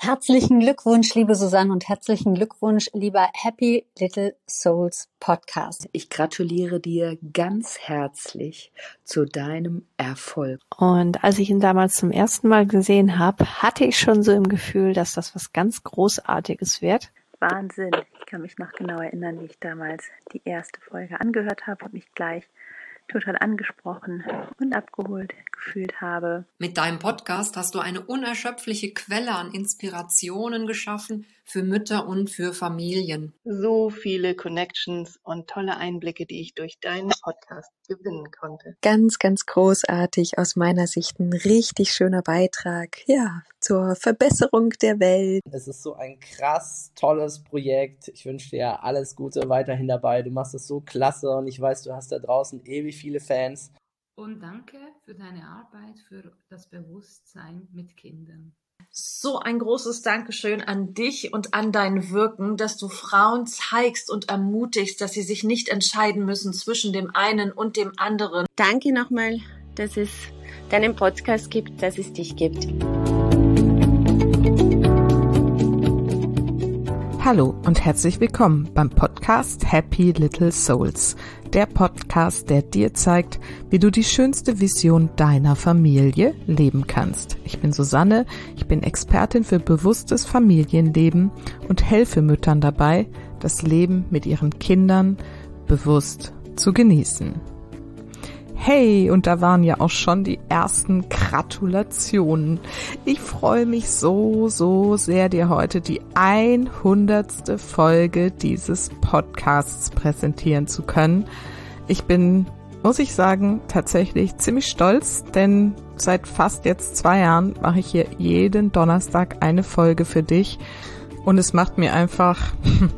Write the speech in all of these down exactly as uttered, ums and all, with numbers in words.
Herzlichen Glückwunsch, liebe Susanne, und herzlichen Glückwunsch, lieber Happy Little Souls Podcast. Ich gratuliere dir ganz herzlich zu deinem Erfolg. Und als ich ihn damals zum ersten Mal gesehen habe, hatte ich schon so im Gefühl, dass das was ganz Großartiges wird. Wahnsinn. Ich kann mich noch genau erinnern, wie ich damals die erste Folge angehört habe und mich gleich total angesprochen und abgeholt gefühlt habe. Mit deinem Podcast hast du eine unerschöpfliche Quelle an Inspirationen geschaffen für Mütter und für Familien. So viele Connections und tolle Einblicke, die ich durch deinen Podcast gewinnen konnte. Ganz, ganz großartig, aus meiner Sicht ein richtig schöner Beitrag, ja, zur Verbesserung der Welt. Es ist so ein krass tolles Projekt. Ich wünsche dir alles Gute weiterhin dabei. Du machst es so klasse und ich weiß, du hast da draußen ewig viele Fans. Und danke für deine Arbeit, für das Bewusstsein mit Kindern. So ein großes Dankeschön an dich und an dein Wirken, dass du Frauen zeigst und ermutigst, dass sie sich nicht entscheiden müssen zwischen dem einen und dem anderen. Danke nochmal, dass es deinen Podcast gibt, dass es dich gibt. Hallo und herzlich willkommen beim Podcast Happy Little Souls, der Podcast, der dir zeigt, wie du die schönste Vision deiner Familie leben kannst. Ich bin Susanne, ich bin Expertin für bewusstes Familienleben und helfe Müttern dabei, das Leben mit ihren Kindern bewusst zu genießen. Hey, und da waren ja auch schon die ersten Gratulationen. Ich freue mich so, so sehr, dir heute die hundertste Folge dieses Podcasts präsentieren zu können. Ich bin, muss ich sagen, tatsächlich ziemlich stolz, denn seit fast jetzt zwei Jahren mache ich hier jeden Donnerstag eine Folge für dich und es macht mir einfach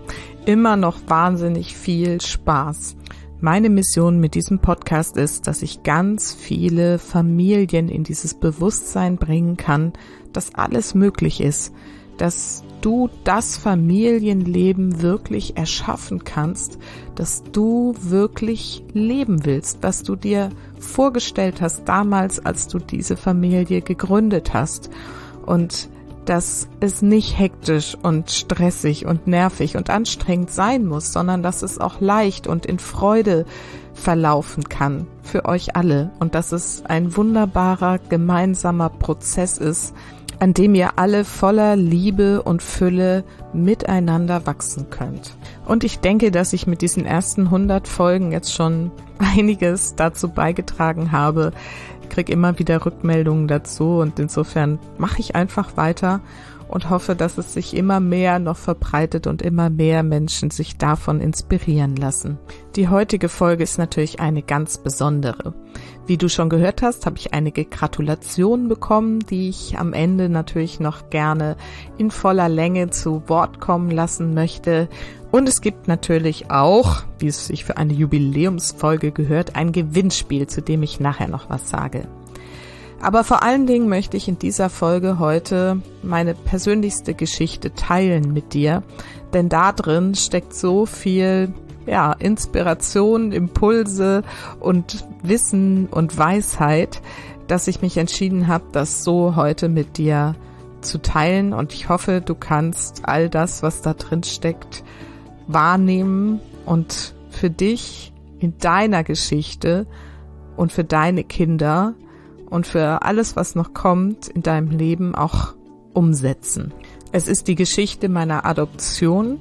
immer noch wahnsinnig viel Spaß. Meine Mission mit diesem Podcast ist, dass ich ganz viele Familien in dieses Bewusstsein bringen kann, dass alles möglich ist, dass du das Familienleben wirklich erschaffen kannst, dass du wirklich leben willst, was du dir vorgestellt hast damals, als du diese Familie gegründet hast, und dass es nicht hektisch und stressig und nervig und anstrengend sein muss, sondern dass es auch leicht und in Freude verlaufen kann für euch alle und dass es ein wunderbarer gemeinsamer Prozess ist, an dem ihr alle voller Liebe und Fülle miteinander wachsen könnt. Und ich denke, dass ich mit diesen ersten hundert Folgen jetzt schon einiges dazu beigetragen habe. Ich kriege immer wieder Rückmeldungen dazu und insofern mache ich einfach weiter und hoffe, dass es sich immer mehr noch verbreitet und immer mehr Menschen sich davon inspirieren lassen. Die heutige Folge ist natürlich eine ganz besondere. Wie du schon gehört hast, habe ich einige Gratulationen bekommen, die ich am Ende natürlich noch gerne in voller Länge zu Wort kommen lassen möchte. Und es gibt natürlich auch, wie es sich für eine Jubiläumsfolge gehört, ein Gewinnspiel, zu dem ich nachher noch was sage. Aber vor allen Dingen möchte ich in dieser Folge heute meine persönlichste Geschichte teilen mit dir, denn da drin steckt so viel, ja, Inspiration, Impulse und Wissen und Weisheit, dass ich mich entschieden habe, das so heute mit dir zu teilen, und ich hoffe, du kannst all das, was da drin steckt, wahrnehmen und für dich in deiner Geschichte und für deine Kinder und für alles, was noch kommt in deinem Leben, auch umsetzen. Es ist die Geschichte meiner Adoption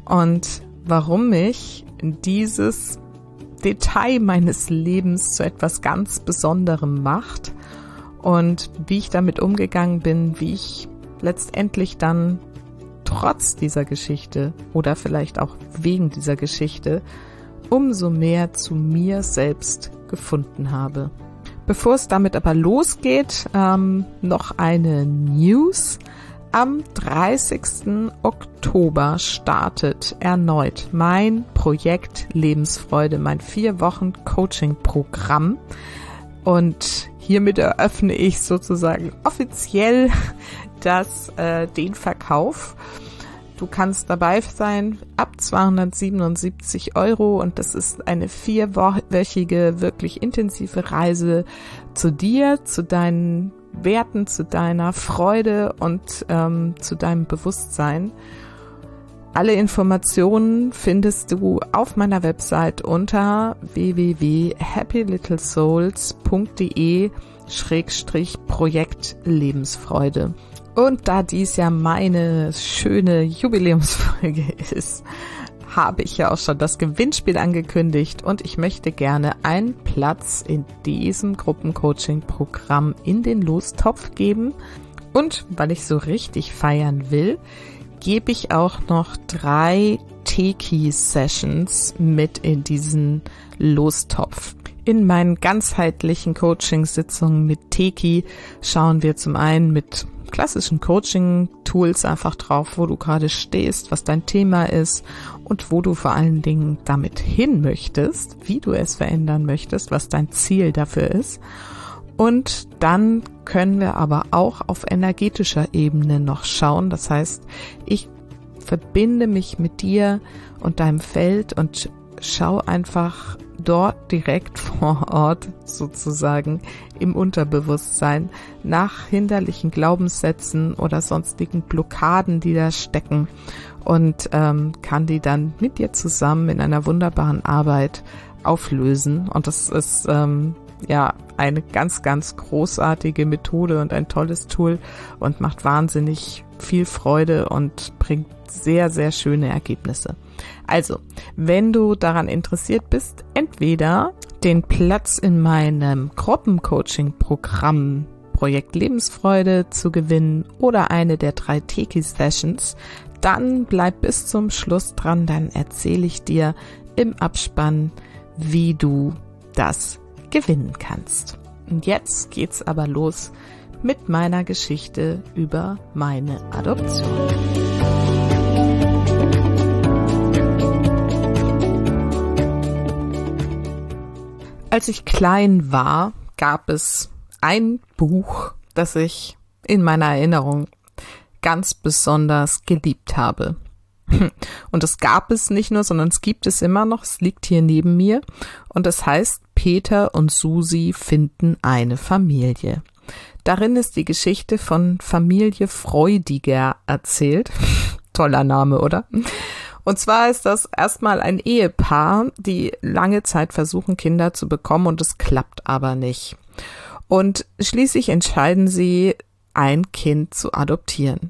und warum mich dieses Detail meines Lebens zu etwas ganz Besonderem macht und wie ich damit umgegangen bin, wie ich letztendlich dann trotz dieser Geschichte oder vielleicht auch wegen dieser Geschichte umso mehr zu mir selbst gefunden habe. Bevor es damit aber losgeht, ähm, noch eine News. Am dreißigsten Oktober startet erneut mein Projekt Lebensfreude, mein vier Wochen Coaching-Programm. Und hiermit eröffne ich sozusagen offiziell das, äh, den Verkauf. Du kannst dabei sein ab zweihundertsiebenundsiebzig Euro und das ist eine vierwöchige, wirklich intensive Reise zu dir, zu deinen Werten, zu deiner Freude und ähm, zu deinem Bewusstsein. Alle Informationen findest du auf meiner Website unter w w w punkt happy little souls punkt d e Schrägstrich Projekt Lebensfreude. Und da dies ja meine schöne Jubiläumsfolge ist, habe ich ja auch schon das Gewinnspiel angekündigt und ich möchte gerne einen Platz in diesem Gruppencoaching-Programm in den Lostopf geben. Und weil ich so richtig feiern will, gebe ich auch noch drei Teki-Sessions mit in diesen Lostopf. In meinen ganzheitlichen Coaching-Sitzungen mit Teki schauen wir zum einen mit klassischen Coaching-Tools einfach drauf, wo du gerade stehst, was dein Thema ist und wo du vor allen Dingen damit hin möchtest, wie du es verändern möchtest, was dein Ziel dafür ist. Und dann können wir aber auch auf energetischer Ebene noch schauen. Das heißt, ich verbinde mich mit dir und deinem Feld und schau einfach dort direkt vor Ort sozusagen im Unterbewusstsein nach hinderlichen Glaubenssätzen oder sonstigen Blockaden, die da stecken, und ähm, kann die dann mit dir zusammen in einer wunderbaren Arbeit auflösen. Und das ist ähm, ja eine ganz, ganz großartige Methode und ein tolles Tool und macht wahnsinnig viel Freude und bringt sehr, sehr schöne Ergebnisse. Also, wenn du daran interessiert bist, entweder den Platz in meinem Gruppencoaching-Programm Projekt Lebensfreude zu gewinnen oder eine der drei Teki-Sessions, dann bleib bis zum Schluss dran, dann erzähle ich dir im Abspann, wie du das gewinnen kannst. Und jetzt geht's aber los mit meiner Geschichte über meine Adoption. Als ich klein war, gab es ein Buch, das ich in meiner Erinnerung ganz besonders geliebt habe. Und das gab es nicht nur, sondern es gibt es immer noch. Es liegt hier neben mir und es heißt Peter und Susi finden eine Familie. Darin ist die Geschichte von Familie Freudiger erzählt. Toller Name, oder? Und zwar ist das erstmal ein Ehepaar, die lange Zeit versuchen, Kinder zu bekommen und es klappt aber nicht. Und schließlich entscheiden sie, ein Kind zu adoptieren.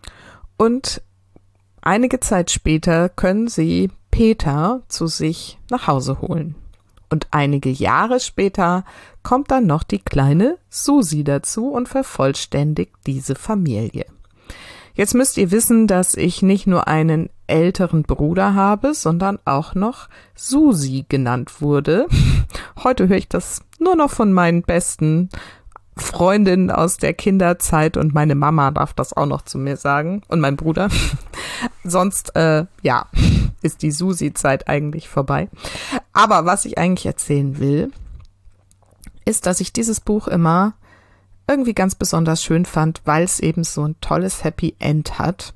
Und einige Zeit später können sie Peter zu sich nach Hause holen. Und einige Jahre später kommt dann noch die kleine Susi dazu und vervollständigt diese Familie. Jetzt müsst ihr wissen, dass ich nicht nur einen älteren Bruder habe, sondern auch noch Susi genannt wurde. Heute höre ich das nur noch von meinen besten Freundinnen aus der Kinderzeit und meine Mama darf das auch noch zu mir sagen und mein Bruder. Sonst, äh, ja, ist die Susi-Zeit eigentlich vorbei. Aber was ich eigentlich erzählen will, ist, dass ich dieses Buch immer irgendwie ganz besonders schön fand, weil es eben so ein tolles Happy End hat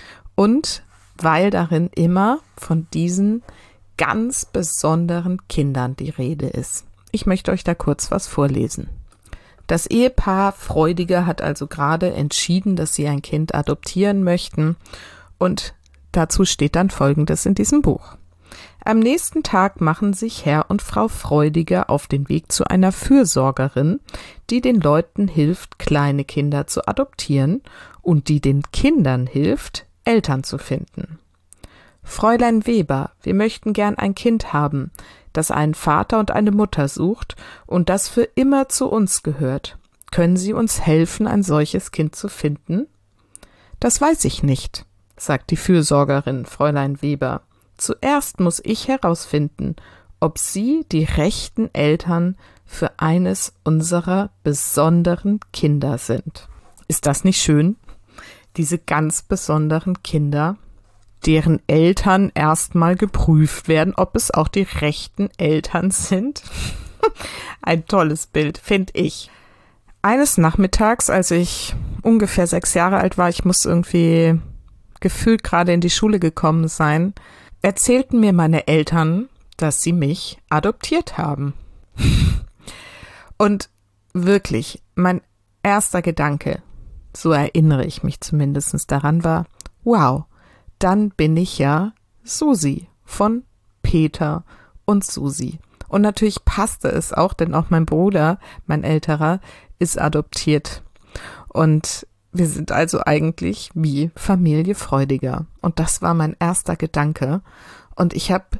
und weil darin immer von diesen ganz besonderen Kindern die Rede ist. Ich möchte euch da kurz was vorlesen. Das Ehepaar Freudiger hat also gerade entschieden, dass sie ein Kind adoptieren möchten und dazu steht dann Folgendes in diesem Buch. Am nächsten Tag machen sich Herr und Frau Freudiger auf den Weg zu einer Fürsorgerin, die den Leuten hilft, kleine Kinder zu adoptieren und die den Kindern hilft, Eltern zu finden. Fräulein Weber, wir möchten gern ein Kind haben, das einen Vater und eine Mutter sucht und das für immer zu uns gehört. Können Sie uns helfen, ein solches Kind zu finden? Das weiß ich nicht, sagt die Fürsorgerin Fräulein Weber. Zuerst muss ich herausfinden, ob Sie die rechten Eltern für eines unserer besonderen Kinder sind. Ist das nicht schön? Diese ganz besonderen Kinder, deren Eltern erstmal geprüft werden, ob es auch die rechten Eltern sind. Ein tolles Bild, finde ich. Eines Nachmittags, als ich ungefähr sechs Jahre alt war, ich muss irgendwie gefühlt gerade in die Schule gekommen sein, erzählten mir meine Eltern, dass sie mich adoptiert haben. Und wirklich, mein erster Gedanke, so erinnere ich mich zumindest daran, war, wow, dann bin ich ja Susi von Peter und Susi. Und natürlich passte es auch, denn auch mein Bruder, mein älterer, ist adoptiert. Und wir sind also eigentlich wie Familie Freudiger. Und das war mein erster Gedanke. Und ich habe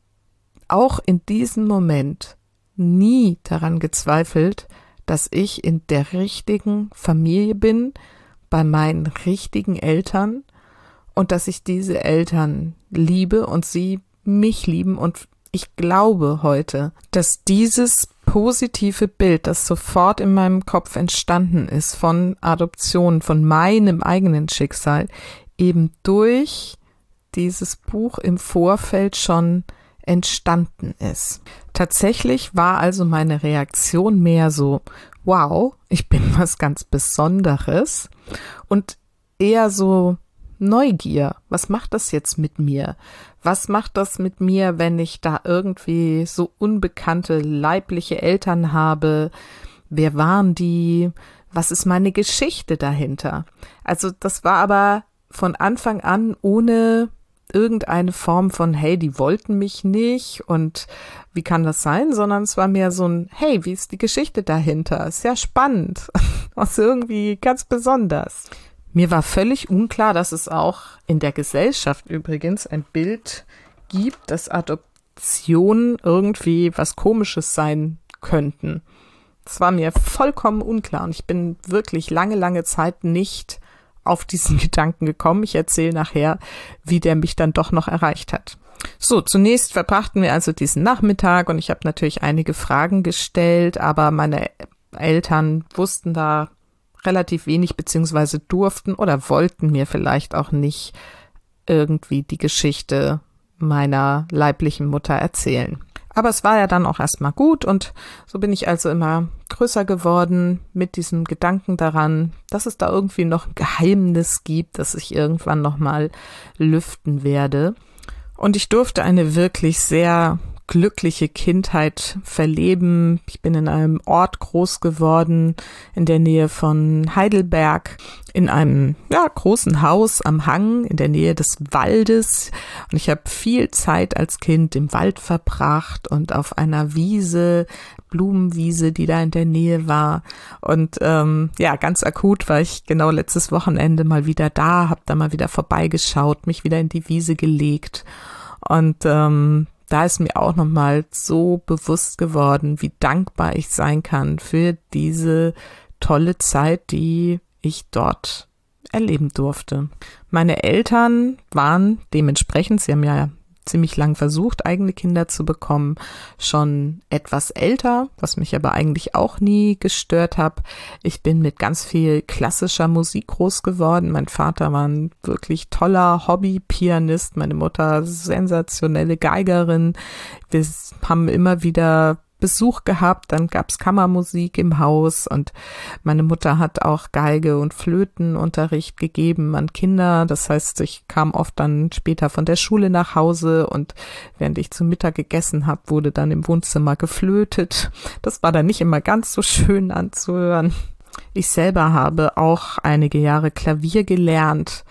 auch in diesem Moment nie daran gezweifelt, dass ich in der richtigen Familie bin, bei meinen richtigen Eltern und dass ich diese Eltern liebe und sie mich lieben. Und ich glaube heute, dass dieses positive Bild, das sofort in meinem Kopf entstanden ist von Adoption, von meinem eigenen Schicksal, eben durch dieses Buch im Vorfeld schon entstanden ist. Tatsächlich war also meine Reaktion mehr so, wow, ich bin was ganz Besonderes und eher so Neugier. Was macht das jetzt mit mir? Was macht das mit mir, wenn ich da irgendwie so unbekannte leibliche Eltern habe? Wer waren die? Was ist meine Geschichte dahinter? Also das war aber von Anfang an ohne irgendeine Form von, hey, die wollten mich nicht und wie kann das sein, sondern es war mehr so ein, hey, wie ist die Geschichte dahinter? Ist ja spannend, also irgendwie ganz besonders. Mir war völlig unklar, dass es auch in der Gesellschaft übrigens ein Bild gibt, dass Adoptionen irgendwie was Komisches sein könnten. Das war mir vollkommen unklar und ich bin wirklich lange, lange Zeit nicht auf diesen Gedanken gekommen. Ich erzähle nachher, wie der mich dann doch noch erreicht hat. So, zunächst verbrachten wir also diesen Nachmittag und ich habe natürlich einige Fragen gestellt, aber meine Eltern wussten da relativ wenig beziehungsweise durften oder wollten mir vielleicht auch nicht irgendwie die Geschichte meiner leiblichen Mutter erzählen. Aber es war ja dann auch erstmal gut und so bin ich also immer größer geworden mit diesem Gedanken daran, dass es da irgendwie noch ein Geheimnis gibt, das ich irgendwann nochmal lüften werde. Und ich durfte eine wirklich sehr glückliche Kindheit verleben. Ich bin in einem Ort groß geworden, in der Nähe von Heidelberg, in einem ja, großen Haus am Hang, in der Nähe des Waldes. Und ich habe viel Zeit als Kind im Wald verbracht und auf einer Wiese, Blumenwiese, die da in der Nähe war. Und ähm, ja, ganz akut war ich genau letztes Wochenende mal wieder da, habe da mal wieder vorbeigeschaut, mich wieder in die Wiese gelegt. Und ähm, da ist mir auch nochmal so bewusst geworden, wie dankbar ich sein kann für diese tolle Zeit, die ich dort erleben durfte. Meine Eltern waren dementsprechend, sie haben ja ziemlich lang versucht, eigene Kinder zu bekommen, schon etwas älter, was mich aber eigentlich auch nie gestört hat. Ich bin mit ganz viel klassischer Musik groß geworden. Mein Vater war ein wirklich toller Hobby-Pianist, meine Mutter sensationelle Geigerin. Wir haben immer wieder Besuch gehabt, dann gab's Kammermusik im Haus und meine Mutter hat auch Geige und Flötenunterricht gegeben an Kinder. Das heißt, ich kam oft dann später von der Schule nach Hause und während ich zu Mittag gegessen habe, wurde dann im Wohnzimmer geflötet. Das war dann nicht immer ganz so schön anzuhören. Ich selber habe auch einige Jahre Klavier gelernt.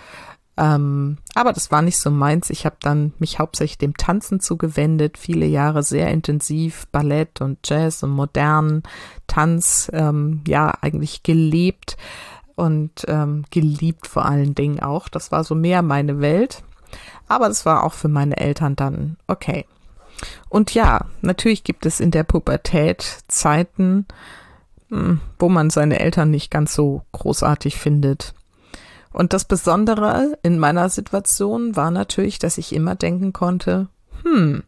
Ähm, aber das war nicht so meins. Ich habe dann mich hauptsächlich dem Tanzen zugewendet, viele Jahre sehr intensiv Ballett und Jazz und modernen Tanz, ähm, ja, eigentlich gelebt und ähm, geliebt vor allen Dingen auch. Das war so mehr meine Welt, aber das war auch für meine Eltern dann okay. Und ja, natürlich gibt es in der Pubertät Zeiten, mh, wo man seine Eltern nicht ganz so großartig findet. Und das Besondere in meiner Situation war natürlich, dass ich immer denken konnte, hm,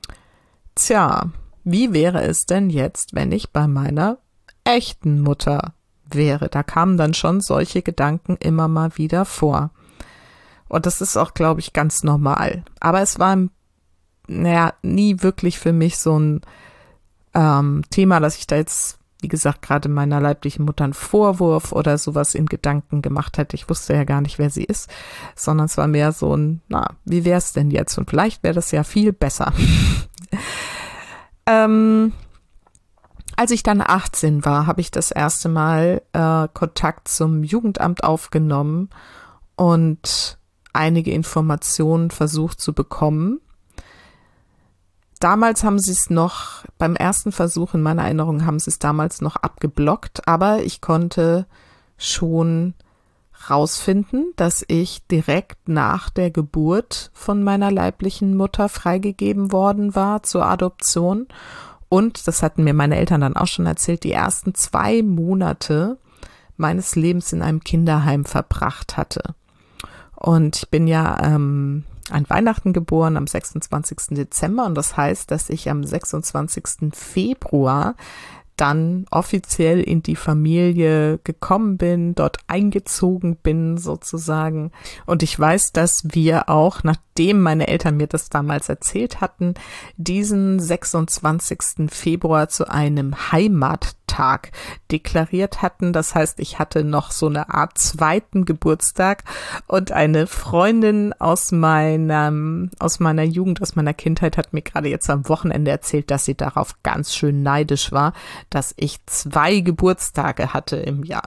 tja, wie wäre es denn jetzt, wenn ich bei meiner echten Mutter wäre? Da kamen dann schon solche Gedanken immer mal wieder vor. Und das ist auch, glaube ich, ganz normal. Aber es war, naja, nie wirklich für mich so ein ähm, Thema, dass ich da jetzt, wie gesagt, gerade meiner leiblichen Mutter einen Vorwurf oder sowas in Gedanken gemacht hätte. Ich wusste ja gar nicht, wer sie ist, sondern es war mehr so ein, na, wie wäre es denn jetzt? Und vielleicht wäre das ja viel besser. ähm, Als ich dann achtzehn war, habe ich das erste Mal äh, Kontakt zum Jugendamt aufgenommen und einige Informationen versucht zu bekommen. Damals haben sie es noch, beim ersten Versuch in meiner Erinnerung haben sie es damals noch abgeblockt, aber ich konnte schon rausfinden, dass ich direkt nach der Geburt von meiner leiblichen Mutter freigegeben worden war zur Adoption. Und, das hatten mir meine Eltern dann auch schon erzählt, die ersten zwei Monate meines Lebens in einem Kinderheim verbracht hatte. Und ich bin ja ähm, an Weihnachten geboren, am sechsundzwanzigsten Dezember. Und das heißt, dass ich am sechsundzwanzigsten Februar dann offiziell in die Familie gekommen bin, dort eingezogen bin sozusagen. Und ich weiß, dass wir auch, nachdem meine Eltern mir das damals erzählt hatten, diesen sechsundzwanzigsten Februar zu einem Heimattag deklariert hatten. Das heißt, ich hatte noch so eine Art zweiten Geburtstag und eine Freundin aus meinem, aus meiner Jugend, aus meiner Kindheit hat mir gerade jetzt am Wochenende erzählt, dass sie darauf ganz schön neidisch war, dass ich zwei Geburtstage hatte im Jahr.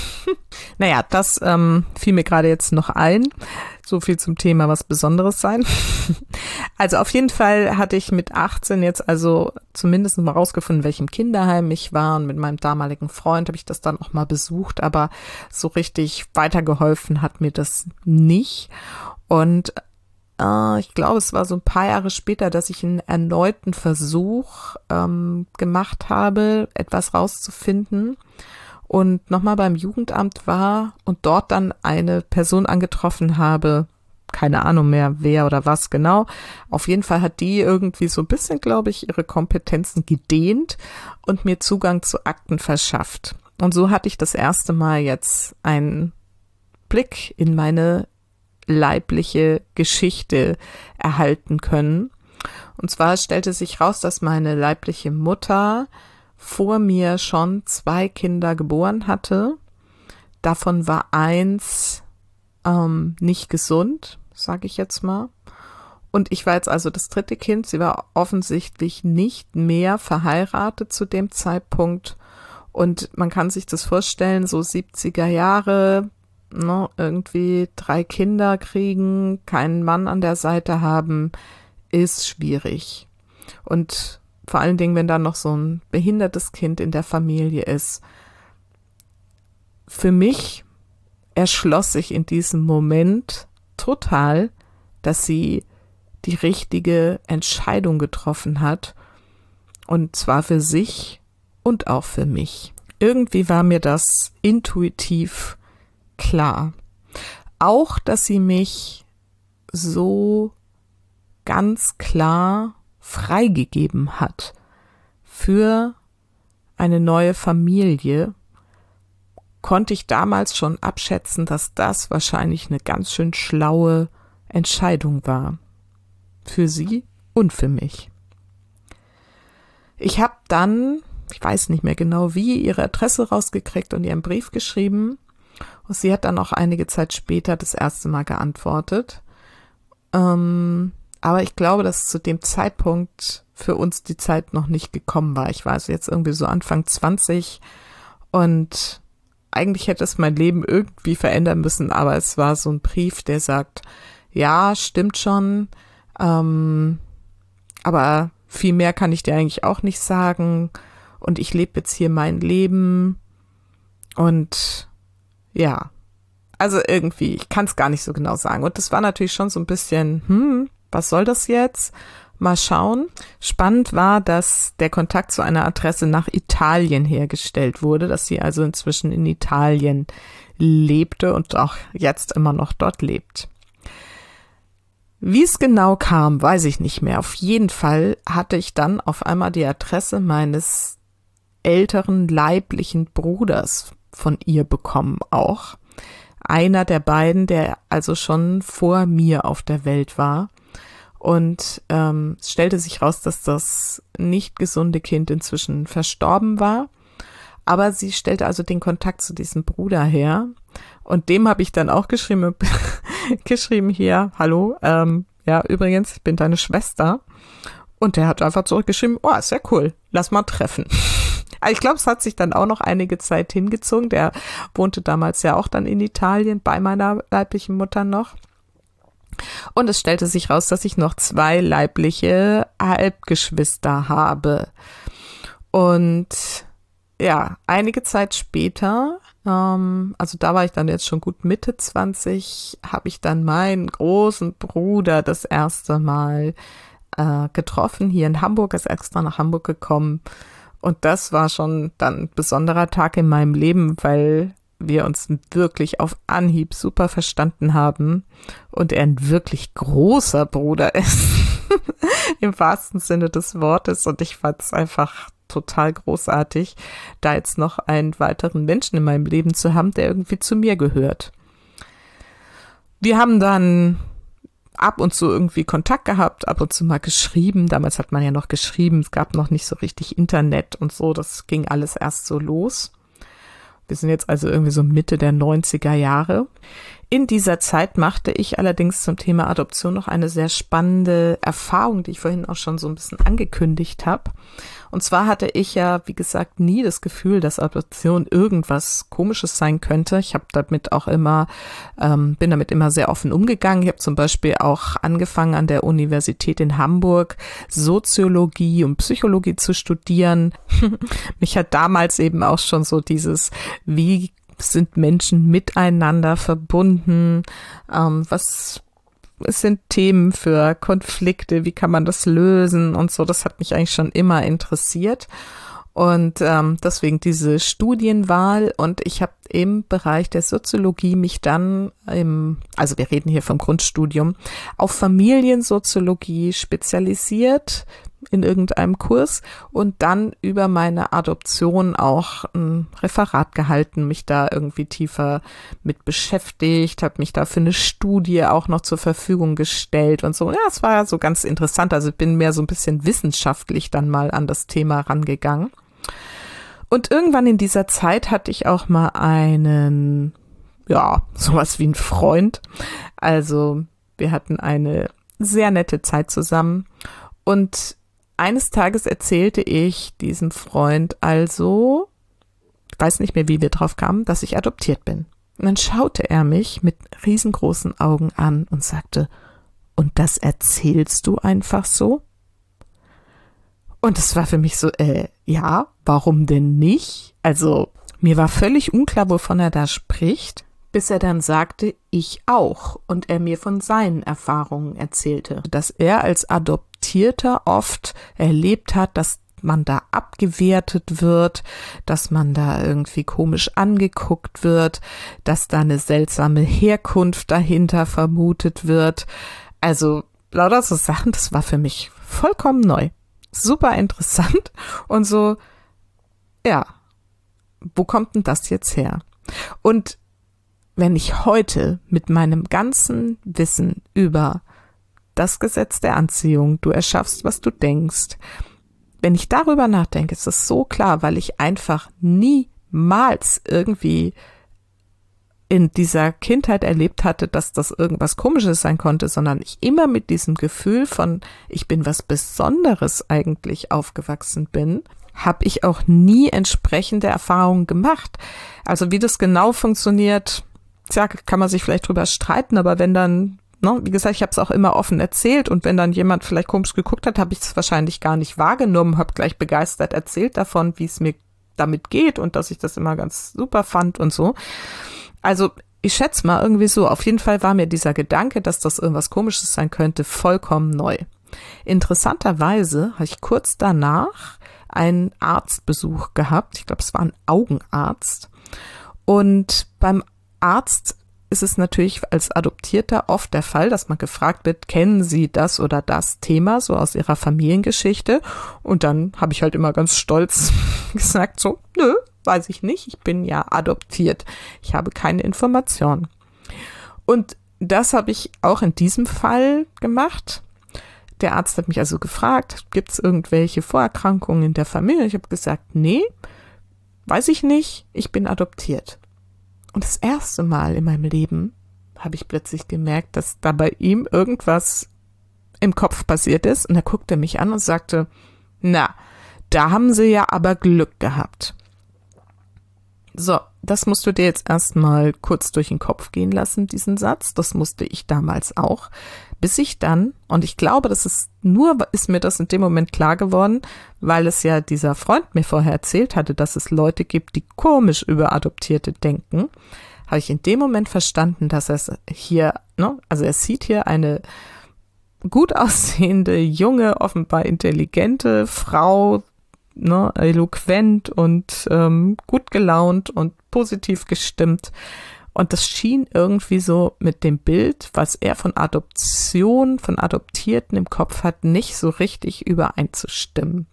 Naja, das ähm, fiel mir gerade jetzt noch ein. So viel zum Thema was Besonderes sein. Also auf jeden Fall hatte ich mit achtzehn jetzt also zumindest mal rausgefunden, in welchem Kinderheim ich war, und mit meinem damaligen Freund habe ich das dann auch mal besucht, aber so richtig weitergeholfen hat mir das nicht. Und äh, ich glaube, es war so ein paar Jahre später, dass ich einen erneuten Versuch ähm, gemacht habe, etwas rauszufinden. Und nochmal beim Jugendamt war und dort dann eine Person angetroffen habe, keine Ahnung mehr, wer oder was genau. Auf jeden Fall hat die irgendwie so ein bisschen, glaube ich, ihre Kompetenzen gedehnt und mir Zugang zu Akten verschafft. Und so hatte ich das erste Mal jetzt einen Blick in meine leibliche Geschichte erhalten können. Und zwar stellte sich raus, dass meine leibliche Mutter vor mir schon zwei Kinder geboren hatte. Davon war eins ähm, nicht gesund, sage ich jetzt mal. Und ich war jetzt also das dritte Kind. Sie war offensichtlich nicht mehr verheiratet zu dem Zeitpunkt. Und man kann sich das vorstellen, so siebziger Jahre, ne, irgendwie drei Kinder kriegen, keinen Mann an der Seite haben, ist schwierig. Und vor allen Dingen, wenn da noch so ein behindertes Kind in der Familie ist. Für mich erschloss sich in diesem Moment total, dass sie die richtige Entscheidung getroffen hat. Und zwar für sich und auch für mich. Irgendwie war mir das intuitiv klar. Auch, dass sie mich so ganz klar freigegeben hat für eine neue Familie, konnte ich damals schon abschätzen, dass das wahrscheinlich eine ganz schön schlaue Entscheidung war. Für sie und für mich. Ich habe dann, ich weiß nicht mehr genau wie, ihre Adresse rausgekriegt und ihren Brief geschrieben. Und sie hat dann auch einige Zeit später das erste Mal geantwortet. Ähm, Aber ich glaube, dass zu dem Zeitpunkt für uns die Zeit noch nicht gekommen war. Ich war also jetzt irgendwie so Anfang zwanzig und eigentlich hätte es mein Leben irgendwie verändern müssen, aber es war so ein Brief, der sagt, ja, stimmt schon, ähm, aber viel mehr kann ich dir eigentlich auch nicht sagen und ich lebe jetzt hier mein Leben und ja, also irgendwie, ich kann es gar nicht so genau sagen. Und das war natürlich schon so ein bisschen, hm, was soll das jetzt? Mal schauen. Spannend war, dass der Kontakt zu einer Adresse nach Italien hergestellt wurde, dass sie also inzwischen in Italien lebte und auch jetzt immer noch dort lebt. Wie es genau kam, weiß ich nicht mehr. Auf jeden Fall hatte ich dann auf einmal die Adresse meines älteren leiblichen Bruders von ihr bekommen auch. Einer der beiden, der also schon vor mir auf der Welt war. Und ähm, es stellte sich raus, dass das nicht gesunde Kind inzwischen verstorben war. Aber sie stellte also den Kontakt zu diesem Bruder her. Und dem habe ich dann auch geschrieben, geschrieben hier, hallo, ähm, ja, übrigens, ich bin deine Schwester. Und der hat einfach zurückgeschrieben, oh, sehr cool, lass mal treffen. Ich glaube, es hat sich dann auch noch einige Zeit hingezogen. Der wohnte damals ja auch dann in Italien bei meiner leiblichen Mutter noch. Und es stellte sich raus, dass ich noch zwei leibliche Halbgeschwister habe. Und ja, einige Zeit später, ähm, also da war ich dann jetzt schon gut Mitte zwanzig, habe ich dann meinen großen Bruder das erste Mal äh, getroffen, hier in Hamburg, ist extra nach Hamburg gekommen. Und das war schon dann ein besonderer Tag in meinem Leben, weil wir uns wirklich auf Anhieb super verstanden haben und er ein wirklich großer Bruder ist, im wahrsten Sinne des Wortes. Und ich fand es einfach total großartig, da jetzt noch einen weiteren Menschen in meinem Leben zu haben, der irgendwie zu mir gehört. Wir haben dann ab und zu irgendwie Kontakt gehabt, ab und zu mal geschrieben. Damals hat man ja noch geschrieben, es gab noch nicht so richtig Internet und so, das ging alles erst so los. Wir sind jetzt also irgendwie so Mitte der neunziger Jahre. In dieser Zeit machte ich allerdings zum Thema Adoption noch eine sehr spannende Erfahrung, die ich vorhin auch schon so ein bisschen angekündigt habe. Und zwar hatte ich ja, wie gesagt, nie das Gefühl, dass Adoption irgendwas Komisches sein könnte. Ich habe damit auch immer, ähm, bin damit immer sehr offen umgegangen. Ich habe zum Beispiel auch angefangen an der Universität in Hamburg Soziologie und Psychologie zu studieren. Mich hat damals eben auch schon so dieses, wie sind Menschen miteinander verbunden, ähm, was es sind Themen für Konflikte, wie kann man das lösen und so, das hat mich eigentlich schon immer interessiert und ähm, deswegen diese Studienwahl und ich habe im Bereich der Soziologie mich dann, im, also wir reden hier vom Grundstudium, auf Familiensoziologie spezialisiert in irgendeinem Kurs und dann über meine Adoption auch ein Referat gehalten, mich da irgendwie tiefer mit beschäftigt, habe mich da für eine Studie auch noch zur Verfügung gestellt und so. Ja, es war so ganz interessant. Also ich bin mehr so ein bisschen wissenschaftlich dann mal an das Thema rangegangen. Und irgendwann in dieser Zeit hatte ich auch mal einen, ja, sowas wie einen Freund. Also wir hatten eine sehr nette Zeit zusammen und eines Tages erzählte ich diesem Freund also, ich weiß nicht mehr, wie wir drauf kamen, dass ich adoptiert bin. Und dann schaute er mich mit riesengroßen Augen an und sagte, und das erzählst du einfach so? Und es war für mich so, äh, ja, warum denn nicht? Also, mir war völlig unklar, wovon er da spricht, bis er dann sagte, ich auch, und er mir von seinen Erfahrungen erzählte, dass er als Adoptierter oft erlebt hat, dass man da abgewertet wird, dass man da irgendwie komisch angeguckt wird, dass da eine seltsame Herkunft dahinter vermutet wird. Also lauter so Sachen, das war für mich vollkommen neu. Super interessant und so, ja, wo kommt denn das jetzt her? Und wenn ich heute mit meinem ganzen Wissen über das Gesetz der Anziehung, du erschaffst, was du denkst, wenn ich darüber nachdenke, ist es so klar, weil ich einfach niemals irgendwie in dieser Kindheit erlebt hatte, dass das irgendwas Komisches sein konnte, sondern ich immer mit diesem Gefühl von, ich bin was Besonderes eigentlich aufgewachsen bin, habe ich auch nie entsprechende Erfahrungen gemacht. Also wie das genau funktioniert, ja, kann man sich vielleicht drüber streiten, aber wenn dann, ne, wie gesagt, ich habe es auch immer offen erzählt und wenn dann jemand vielleicht komisch geguckt hat, habe ich es wahrscheinlich gar nicht wahrgenommen, habe gleich begeistert erzählt davon, wie es mir damit geht und dass ich das immer ganz super fand und so. Also ich schätze mal irgendwie so, auf jeden Fall war mir dieser Gedanke, dass das irgendwas Komisches sein könnte, vollkommen neu. Interessanterweise habe ich kurz danach einen Arztbesuch gehabt, ich glaube es war ein Augenarzt und beim Arzt ist es natürlich als Adoptierter oft der Fall, dass man gefragt wird, kennen Sie das oder das Thema so aus Ihrer Familiengeschichte? Und dann habe ich halt immer ganz stolz gesagt so, nö, weiß ich nicht, ich bin ja adoptiert. Ich habe keine Informationen. Und das habe ich auch in diesem Fall gemacht. Der Arzt hat mich also gefragt, gibt es irgendwelche Vorerkrankungen in der Familie? Ich habe gesagt, nee, weiß ich nicht, ich bin adoptiert. Und das erste Mal in meinem Leben habe ich plötzlich gemerkt, dass da bei ihm irgendwas im Kopf passiert ist. Und er guckte mich an und sagte, na, Da haben sie ja aber Glück gehabt. So, das musst du dir jetzt erstmal kurz durch den Kopf gehen lassen, diesen Satz. Das musste ich damals auch, bis ich dann, und ich glaube, das ist nur, ist mir das in dem Moment klar geworden, weil es ja dieser Freund mir vorher erzählt hatte, dass es Leute gibt, die komisch über Adoptierte denken, habe ich in dem Moment verstanden, dass er es hier, ne, also er sieht hier eine gut aussehende, junge, offenbar intelligente Frau, ne, eloquent und ähm, gut gelaunt und positiv gestimmt. Und das schien irgendwie so mit dem Bild, was er von Adoption, von Adoptierten im Kopf hat, nicht so richtig übereinzustimmen.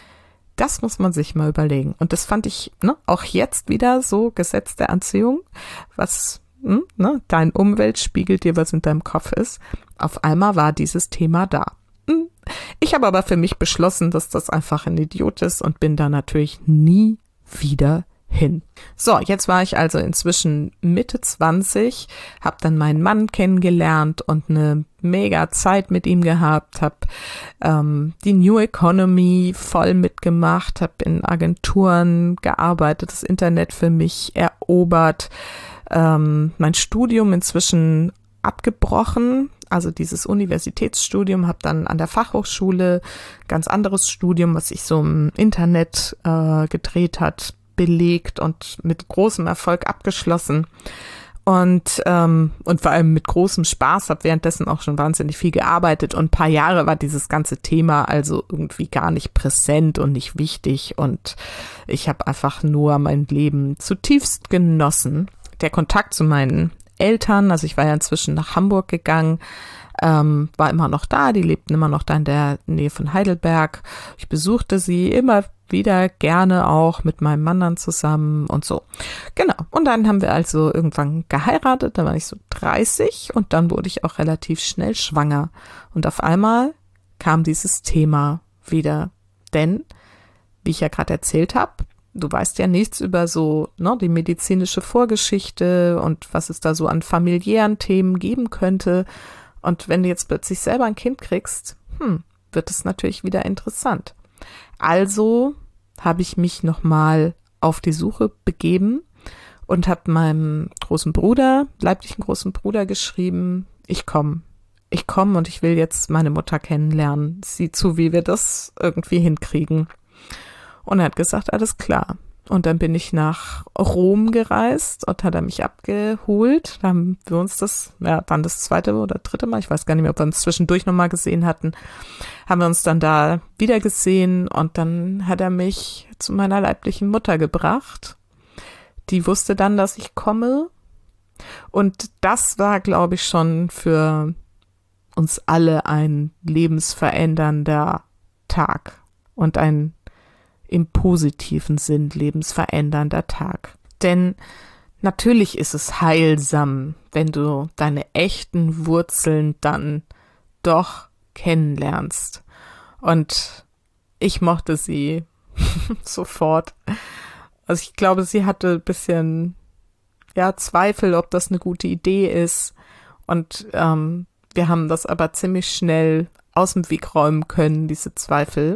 Das muss man sich mal überlegen. Und das fand ich, ne, auch jetzt wieder so Gesetz der Anziehung, was, hm, ne, dein Umwelt spiegelt dir, was in deinem Kopf ist. Auf einmal war dieses Thema da. Hm. Ich habe aber für mich beschlossen, dass das einfach ein Idiot ist und bin da natürlich nie wieder hin. So, jetzt war ich also inzwischen Mitte zwanzig, habe dann meinen Mann kennengelernt und eine mega Zeit mit ihm gehabt, habe ähm, die New Economy voll mitgemacht, habe in Agenturen gearbeitet, das Internet für mich erobert, ähm, mein Studium inzwischen abgebrochen, also dieses Universitätsstudium, habe dann an der Fachhochschule ganz anderes Studium, was sich so im Internet äh, gedreht hat, belegt und mit großem Erfolg abgeschlossen und ähm, und vor allem mit großem Spaß, habe währenddessen auch schon wahnsinnig viel gearbeitet und ein paar Jahre war dieses ganze Thema also irgendwie gar nicht präsent und nicht wichtig und ich habe einfach nur mein Leben zutiefst genossen. Der Kontakt zu meinen Eltern, also ich war ja inzwischen nach Hamburg gegangen, ähm, war immer noch da, die lebten immer noch da in der Nähe von Heidelberg. Ich besuchte sie immer wieder gerne auch mit meinem Mann dann zusammen und so. Genau. Und dann haben wir also irgendwann geheiratet, da war ich so dreißig und dann wurde ich auch relativ schnell schwanger. Und auf einmal kam dieses Thema wieder. Denn, wie ich ja gerade erzählt habe, du weißt ja nichts über so, ne, die medizinische Vorgeschichte und was es da so an familiären Themen geben könnte. Und wenn du jetzt plötzlich selber ein Kind kriegst, hm, wird es natürlich wieder interessant. Also habe ich mich nochmal auf die Suche begeben und habe meinem großen Bruder, leiblichen großen Bruder geschrieben, ich komme, ich komme und ich will jetzt meine Mutter kennenlernen. Sieh zu, wie wir das irgendwie hinkriegen. Und er hat gesagt, alles klar. Und dann bin ich nach Rom gereist und hat er mich abgeholt. Da haben wir uns das, ja, dann das zweite oder dritte Mal, ich weiß gar nicht mehr, ob wir uns zwischendurch nochmal gesehen hatten, haben wir uns dann da wieder gesehen und dann hat er mich zu meiner leiblichen Mutter gebracht. Die wusste dann, dass ich komme. Und das war, glaube ich, schon für uns alle ein lebensverändernder Tag und ein im positiven Sinn lebensverändernder Tag. Denn natürlich ist es heilsam, wenn du deine echten Wurzeln dann doch kennenlernst. Und ich mochte sie sofort. Also ich glaube, sie hatte ein bisschen, ja, Zweifel, ob das eine gute Idee ist. Und ähm, wir haben das aber ziemlich schnell aus dem Weg räumen können, diese Zweifel.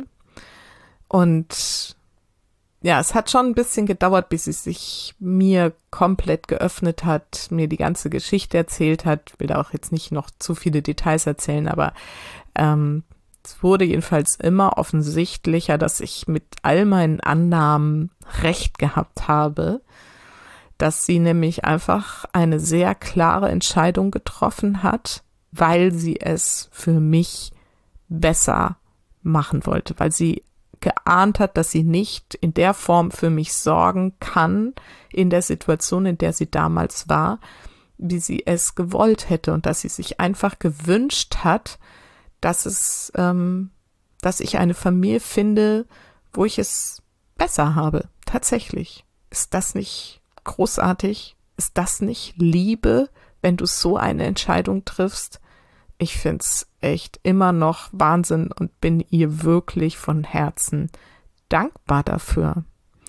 Und ja, es hat schon ein bisschen gedauert, bis sie sich mir komplett geöffnet hat, mir die ganze Geschichte erzählt hat. Ich will da auch jetzt nicht noch zu viele Details erzählen, aber ähm, es wurde jedenfalls immer offensichtlicher, dass ich mit all meinen Annahmen recht gehabt habe, dass sie nämlich einfach eine sehr klare Entscheidung getroffen hat, weil sie es für mich besser machen wollte, weil sie geahnt hat, dass sie nicht in der Form für mich sorgen kann, in der Situation, in der sie damals war, wie sie es gewollt hätte und dass sie sich einfach gewünscht hat, dass es, ähm, dass ich eine Familie finde, wo ich es besser habe. Tatsächlich. Ist das nicht großartig? Ist das nicht Liebe, wenn du so eine Entscheidung triffst? Ich find's echt immer noch Wahnsinn und bin ihr wirklich von Herzen dankbar dafür.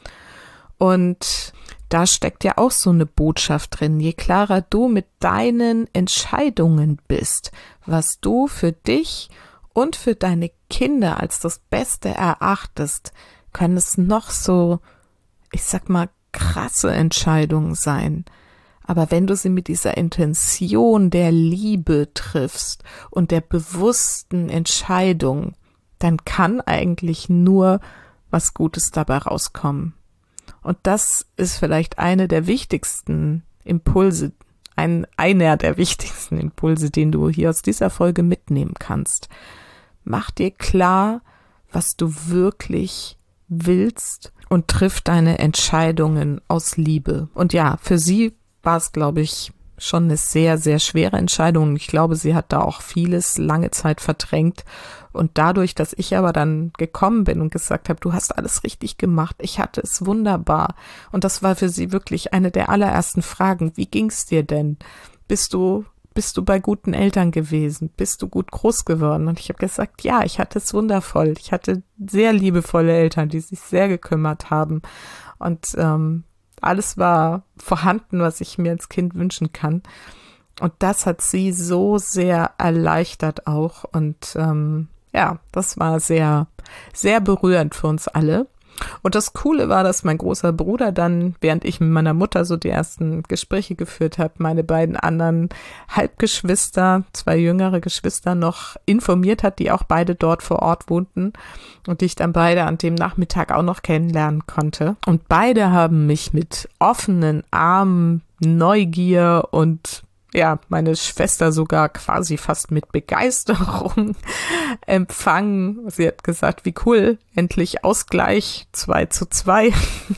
Und da steckt ja auch so eine Botschaft drin. Je klarer du mit deinen Entscheidungen bist, was du für dich und für deine Kinder als das Beste erachtest, können es noch so, ich sag mal, krasse Entscheidungen sein. Aber wenn du sie mit dieser Intention der Liebe triffst und der bewussten Entscheidung, dann kann eigentlich nur was Gutes dabei rauskommen. Und das ist vielleicht eine der wichtigsten Impulse, ein, einer der wichtigsten Impulse, den du hier aus dieser Folge mitnehmen kannst. Mach dir klar, was du wirklich willst und triff deine Entscheidungen aus Liebe. Und ja, für sie war es, glaube ich, schon eine sehr, sehr schwere Entscheidung. Ich glaube, sie hat da auch vieles lange Zeit verdrängt. Und dadurch, dass ich aber dann gekommen bin und gesagt habe, du hast alles richtig gemacht, ich hatte es wunderbar. Und das war für sie wirklich eine der allerersten Fragen. Wie ging's dir denn? Bist du, bist du bei guten Eltern gewesen? Bist du gut groß geworden? Und ich habe gesagt, ja, ich hatte es wundervoll. Ich hatte sehr liebevolle Eltern, die sich sehr gekümmert haben. Und ähm, alles war vorhanden, was ich mir als Kind wünschen kann. Und das hat sie so sehr erleichtert auch. Und ähm, ja, das war sehr, sehr berührend für uns alle. Und das Coole war, dass mein großer Bruder dann, während ich mit meiner Mutter so die ersten Gespräche geführt habe, meine beiden anderen Halbgeschwister, zwei jüngere Geschwister noch informiert hat, die auch beide dort vor Ort wohnten und die ich dann beide an dem Nachmittag auch noch kennenlernen konnte. Und beide haben mich mit offenen Armen, Neugier und ja, meine Schwester sogar quasi fast mit Begeisterung empfangen. Sie hat gesagt, wie cool, endlich Ausgleich, zwei zu zwei.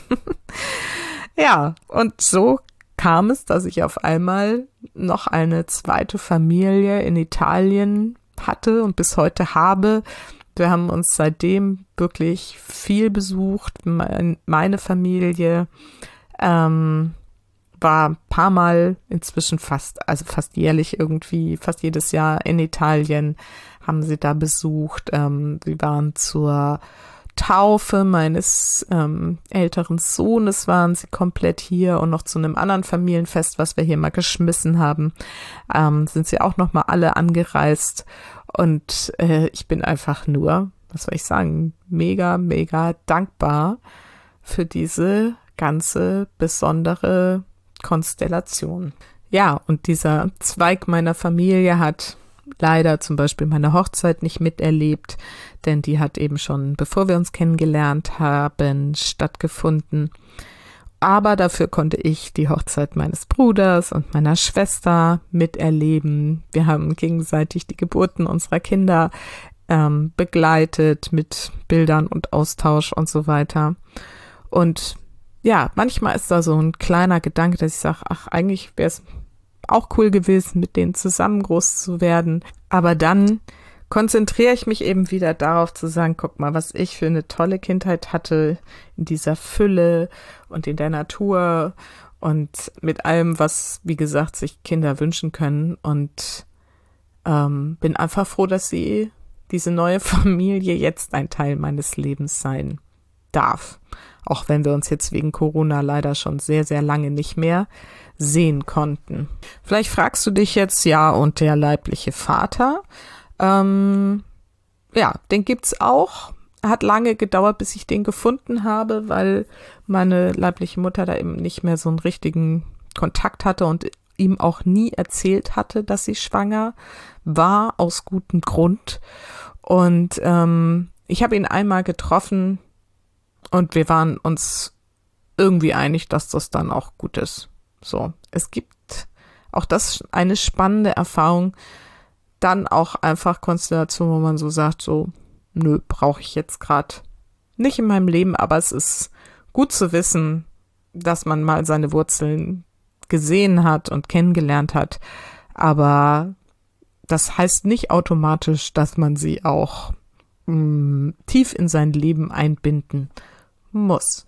Ja, und so kam es, dass ich auf einmal noch eine zweite Familie in Italien hatte und bis heute habe. Wir haben uns seitdem wirklich viel besucht, mein, meine Familie, ähm, war ein paar Mal inzwischen fast, also fast jährlich irgendwie, fast jedes Jahr in Italien, haben sie da besucht. Ähm, sie waren zur Taufe meines ähm, älteren Sohnes, waren sie komplett hier und noch zu einem anderen Familienfest, was wir hier mal geschmissen haben, ähm, sind sie auch noch mal alle angereist. Und äh, ich bin einfach nur, was soll ich sagen, mega, mega dankbar für diese ganze besondere Konstellation. Ja, und dieser Zweig meiner Familie hat leider zum Beispiel meine Hochzeit nicht miterlebt, denn die hat eben schon, bevor wir uns kennengelernt haben, stattgefunden. Aber dafür konnte ich die Hochzeit meines Bruders und meiner Schwester miterleben. Wir haben gegenseitig die Geburten unserer Kinder ähm, begleitet mit Bildern und Austausch und so weiter. Und ja, manchmal ist da so ein kleiner Gedanke, dass ich sage, ach, eigentlich wäre es auch cool gewesen, mit denen zusammen groß zu werden. Aber dann konzentriere ich mich eben wieder darauf zu sagen, guck mal, was ich für eine tolle Kindheit hatte, in dieser Fülle und in der Natur und mit allem, was, wie gesagt, sich Kinder wünschen können. Und ähm, bin einfach froh, dass sie, diese neue Familie, jetzt ein Teil meines Lebens sein darf. Auch wenn wir uns jetzt wegen Corona leider schon sehr, sehr lange nicht mehr sehen konnten. Vielleicht fragst du dich jetzt, ja, und der leibliche Vater, ähm, ja, den gibt's auch. Hat lange gedauert, bis ich den gefunden habe, weil meine leibliche Mutter da eben nicht mehr so einen richtigen Kontakt hatte und ihm auch nie erzählt hatte, dass sie schwanger war, aus gutem Grund. Und ähm, ich habe ihn einmal getroffen, und wir waren uns irgendwie einig, dass das dann auch gut ist. So, es gibt auch das eine spannende Erfahrung, dann auch einfach Konstellation, wo man so sagt, so, nö, brauche ich jetzt gerade nicht in meinem Leben, aber es ist gut zu wissen, dass man mal seine Wurzeln gesehen hat und kennengelernt hat. Aber das heißt nicht automatisch, dass man sie auch mh, tief in sein Leben einbinden muss.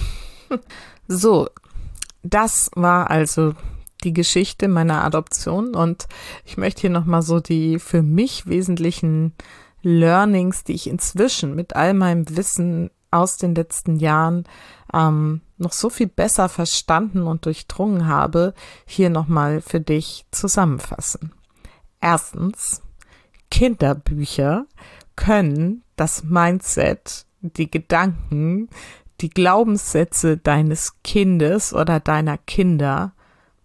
So, das war also die Geschichte meiner Adoption und ich möchte hier nochmal so die für mich wesentlichen Learnings, die ich inzwischen mit all meinem Wissen aus den letzten Jahren ähm, noch so viel besser verstanden und durchdrungen habe, hier nochmal für dich zusammenfassen. Erstens, Kinderbücher können das Mindset die Gedanken, die Glaubenssätze deines Kindes oder deiner Kinder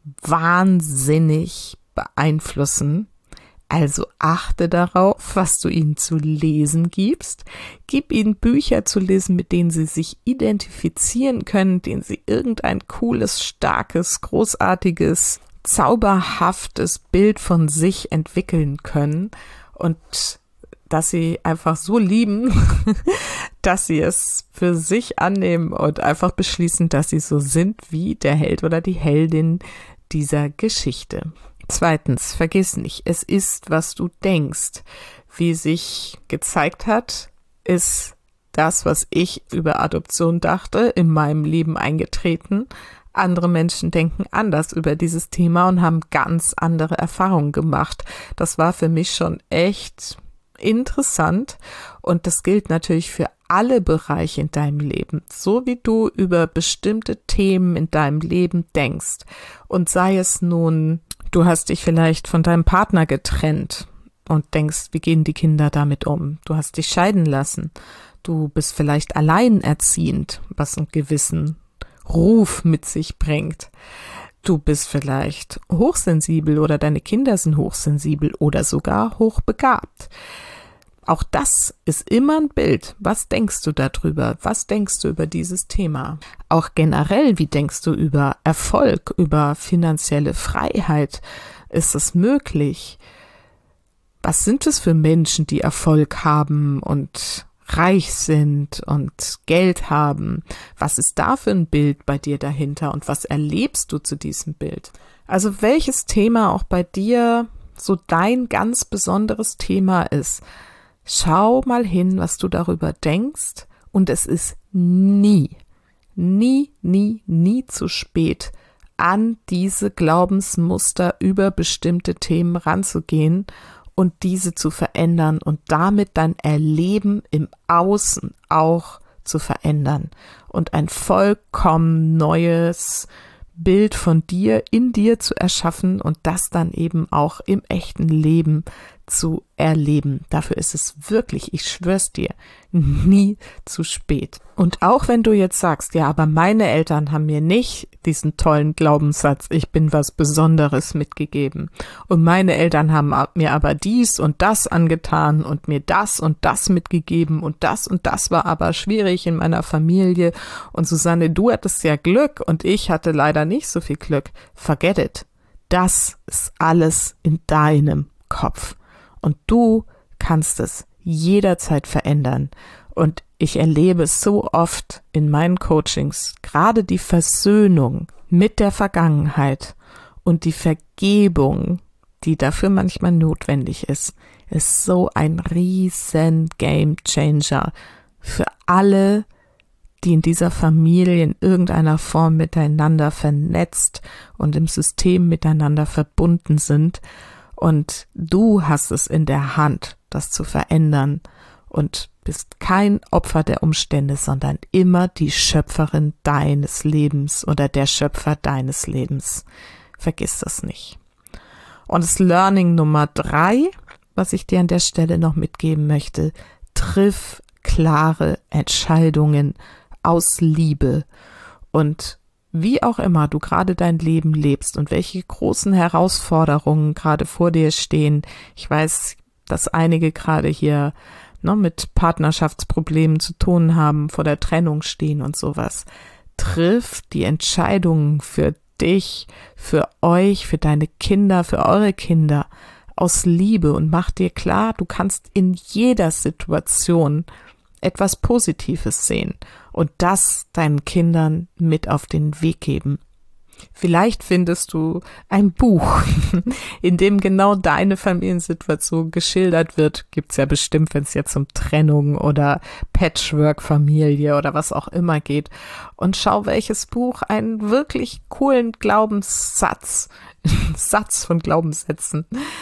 wahnsinnig beeinflussen. Also achte darauf, was du ihnen zu lesen gibst. Gib ihnen Bücher zu lesen, mit denen sie sich identifizieren können, denen sie irgendein cooles, starkes, großartiges, zauberhaftes Bild von sich entwickeln können und dass sie einfach so lieben, dass sie es für sich annehmen und einfach beschließen, dass sie so sind wie der Held oder die Heldin dieser Geschichte. Zweitens, vergiss nicht, es ist, was du denkst. Wie sich gezeigt hat, ist das, was ich über Adoption dachte, in meinem Leben eingetreten. Andere Menschen denken anders über dieses Thema und haben ganz andere Erfahrungen gemacht. Das war für mich schon echt interessant und das gilt natürlich für alle Bereiche in deinem Leben, so wie du über bestimmte Themen in deinem Leben denkst. Und sei es nun, du hast dich vielleicht von deinem Partner getrennt und denkst, wie gehen die Kinder damit um? Du hast dich scheiden lassen. Du bist vielleicht alleinerziehend, was einen gewissen Ruf mit sich bringt. Du bist vielleicht hochsensibel oder deine Kinder sind hochsensibel oder sogar hochbegabt. Auch das ist immer ein Bild. Was denkst du darüber? Was denkst du über dieses Thema? Auch generell, wie denkst du über Erfolg, über finanzielle Freiheit? Ist es möglich? Was sind es für Menschen, die Erfolg haben und reich sind und Geld haben? Was ist da für ein Bild bei dir dahinter und was erlebst du zu diesem Bild? Also welches Thema auch bei dir so dein ganz besonderes Thema ist, schau mal hin, was du darüber denkst und es ist nie, nie, nie, nie zu spät, an diese Glaubensmuster über bestimmte Themen ranzugehen und diese zu verändern und damit dein Erleben im Außen auch zu verändern und ein vollkommen neues Bild von dir in dir zu erschaffen und das dann eben auch im echten Leben zu erleben. Dafür ist es wirklich, ich schwör's dir, nie zu spät. Und auch wenn du jetzt sagst, ja, aber meine Eltern haben mir nicht diesen tollen Glaubenssatz, ich bin was Besonderes mitgegeben. Und meine Eltern haben mir aber dies und das angetan und mir das und das mitgegeben und das und das war aber schwierig in meiner Familie. Und Susanne, du hattest ja Glück und ich hatte leider nicht so viel Glück. Forget it. Das ist alles in deinem Kopf. Und du kannst es jederzeit verändern. Und ich erlebe es so oft in meinen Coachings, gerade die Versöhnung mit der Vergangenheit und die Vergebung, die dafür manchmal notwendig ist, ist so ein riesen Game Changer für alle, die in dieser Familie in irgendeiner Form miteinander vernetzt und im System miteinander verbunden sind. Und du hast es in der Hand, das zu verändern und bist kein Opfer der Umstände, sondern immer die Schöpferin deines Lebens oder der Schöpfer deines Lebens. Vergiss das nicht. Und das Learning Nummer drei, was ich dir an der Stelle noch mitgeben möchte, triff klare Entscheidungen aus Liebe. Und wie auch immer du gerade dein Leben lebst und welche großen Herausforderungen gerade vor dir stehen. Ich weiß, dass einige gerade hier ne, mit Partnerschaftsproblemen zu tun haben, vor der Trennung stehen und sowas. Triff die Entscheidungen für dich, für euch, für deine Kinder, für eure Kinder aus Liebe und mach dir klar, du kannst in jeder Situation etwas Positives sehen und das deinen Kindern mit auf den Weg geben. Vielleicht findest du ein Buch, in dem genau deine Familiensituation geschildert wird. Gibt's ja bestimmt, wenn es jetzt um Trennung oder Patchwork-Familie oder was auch immer geht. Und schau, welches Buch einen wirklich coolen Glaubenssatz, Satz von Glaubenssätzen,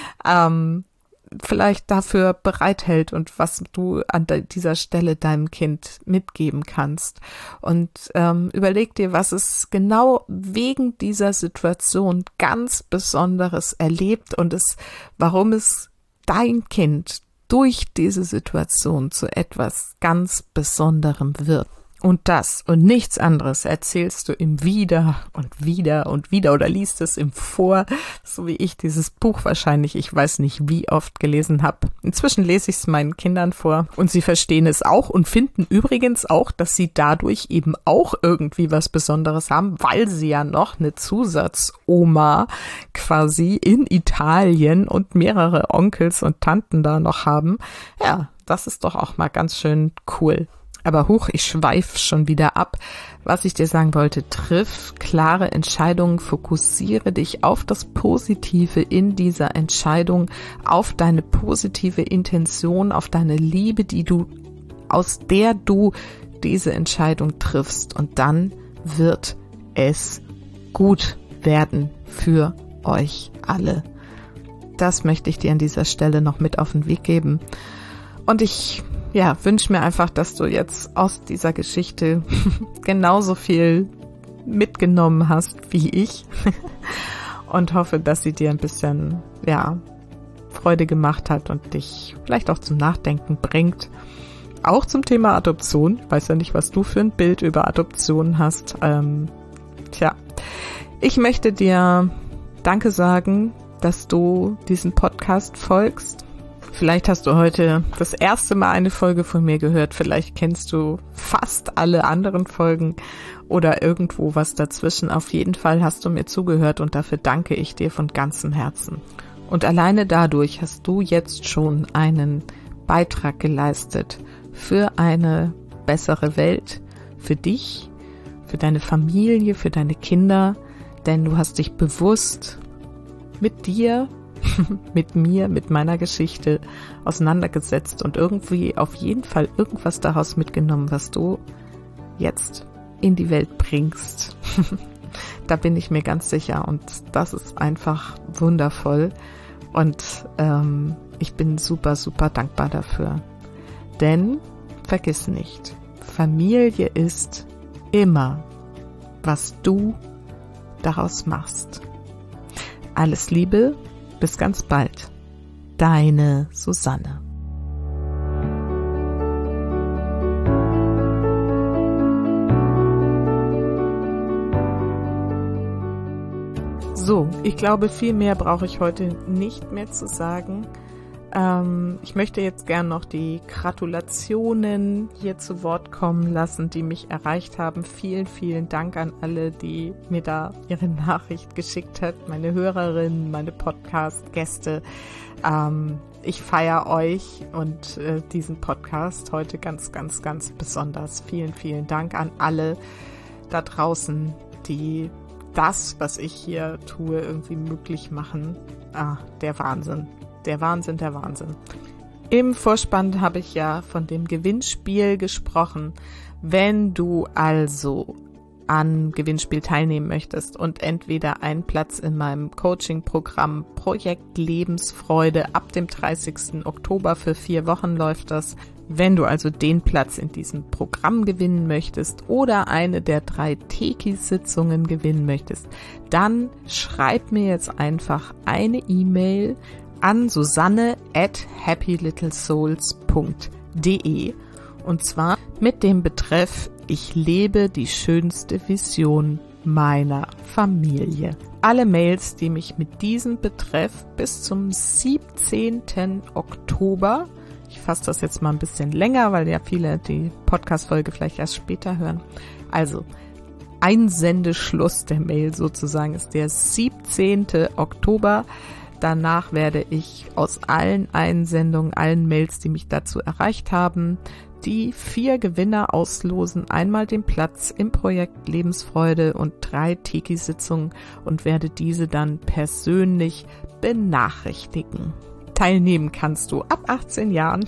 ähm, vielleicht dafür bereithält und was du an dieser Stelle deinem Kind mitgeben kannst. Und ähm, überleg dir, was es genau wegen dieser Situation ganz Besonderes erlebt und es, warum es dein Kind, durch diese Situation zu etwas ganz Besonderem wird. Und das und nichts anderes erzählst du ihm wieder und wieder und wieder oder liest es ihm vor, so wie ich dieses Buch wahrscheinlich, ich weiß nicht wie oft gelesen habe. Inzwischen lese ich es meinen Kindern vor und sie verstehen es auch und finden übrigens auch, dass sie dadurch eben auch irgendwie was Besonderes haben, weil sie ja noch eine Zusatzoma quasi in Italien und mehrere Onkels und Tanten da noch haben. Ja, das ist doch auch mal ganz schön cool. Aber huch, ich schweife schon wieder ab. Was ich dir sagen wollte, triff klare Entscheidungen, fokussiere dich auf das Positive in dieser Entscheidung, auf deine positive Intention, auf deine Liebe, die du, aus der du diese Entscheidung triffst. Und dann wird es gut werden für euch alle. Das möchte ich dir an dieser Stelle noch mit auf den Weg geben. Und ich Ja, wünsche mir einfach, dass du jetzt aus dieser Geschichte genauso viel mitgenommen hast wie ich und hoffe, dass sie dir ein bisschen, ja, Freude gemacht hat und dich vielleicht auch zum Nachdenken bringt. Auch zum Thema Adoption. Ich weiß ja nicht, was du für ein Bild über Adoption hast. Ähm, tja, ich möchte dir Danke sagen, dass du diesen Podcast folgst. Vielleicht hast du heute das erste Mal eine Folge von mir gehört, vielleicht kennst du fast alle anderen Folgen oder irgendwo was dazwischen. Auf jeden Fall hast du mir zugehört und dafür danke ich dir von ganzem Herzen. Und alleine dadurch hast du jetzt schon einen Beitrag geleistet für eine bessere Welt, für dich, für deine Familie, für deine Kinder, denn du hast dich bewusst mit dir, mit mir, mit meiner Geschichte auseinandergesetzt und irgendwie auf jeden Fall irgendwas daraus mitgenommen, was du jetzt in die Welt bringst. Da bin ich mir ganz sicher und das ist einfach wundervoll und ähm, ich bin super, super dankbar dafür. Denn vergiss nicht, Familie ist immer, was du daraus machst. Alles Liebe, bis ganz bald. Deine Susanne. So, ich glaube, viel mehr brauche ich heute nicht mehr zu sagen. Ähm, ich möchte jetzt gern noch die Gratulationen hier zu Wort kommen lassen, die mich erreicht haben. Vielen, vielen Dank an alle, die mir da ihre Nachricht geschickt hat, meine Hörerinnen, meine Podcast-Gäste. Ähm, ich feiere euch und äh, diesen Podcast heute ganz, ganz, ganz besonders. Vielen, vielen Dank an alle da draußen, die das, was ich hier tue, irgendwie möglich machen. Ah, der Wahnsinn. Der Wahnsinn, der Wahnsinn. Im Vorspann habe ich ja von dem Gewinnspiel gesprochen. Wenn du also an Gewinnspiel teilnehmen möchtest und entweder einen Platz in meinem Coaching-Programm Projekt Lebensfreude ab dem dreißigsten Oktober für vier Wochen läuft das. Wenn du also den Platz in diesem Programm gewinnen möchtest oder eine der drei Teki-Sitzungen gewinnen möchtest, dann schreib mir jetzt einfach eine E-Mail an susanne at happy little souls punkt de und zwar mit dem Betreff Ich lebe die schönste Vision meiner Familie. Alle Mails, die mich mit diesem Betreff bis zum siebzehnten Oktober, ich fasse das jetzt mal ein bisschen länger, weil ja viele die Podcast-Folge vielleicht erst später hören, also Einsendeschluss der Mail sozusagen ist der siebzehnten Oktober. Danach werde ich aus allen Einsendungen, allen Mails, die mich dazu erreicht haben, die vier Gewinner auslosen, einmal den Platz im Projekt Lebensfreude und drei Teki-Sitzungen und werde diese dann persönlich benachrichtigen. Teilnehmen kannst du ab achtzehn Jahren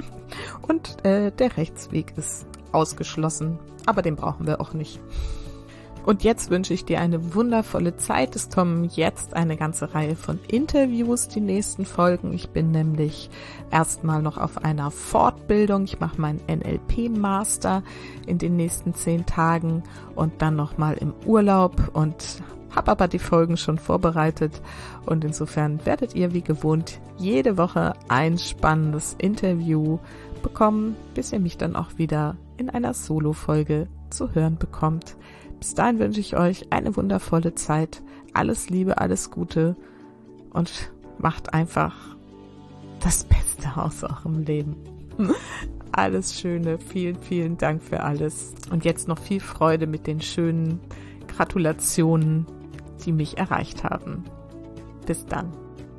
und äh, der Rechtsweg ist ausgeschlossen, aber den brauchen wir auch nicht. Und jetzt wünsche ich dir eine wundervolle Zeit. Es kommen jetzt eine ganze Reihe von Interviews, die nächsten Folgen. Ich bin nämlich erstmal noch auf einer Fortbildung. Ich mache meinen N L P-Master in den nächsten zehn Tagen und dann nochmal im Urlaub und habe aber die Folgen schon vorbereitet und insofern werdet ihr wie gewohnt jede Woche ein spannendes Interview bekommen, bis ihr mich dann auch wieder in einer Solo-Folge zu hören bekommt. Bis dahin wünsche ich euch eine wundervolle Zeit, alles Liebe, alles Gute und macht einfach das Beste aus eurem Leben. Alles Schöne, vielen, vielen Dank für alles und jetzt noch viel Freude mit den schönen Gratulationen, die mich erreicht haben. Bis dann.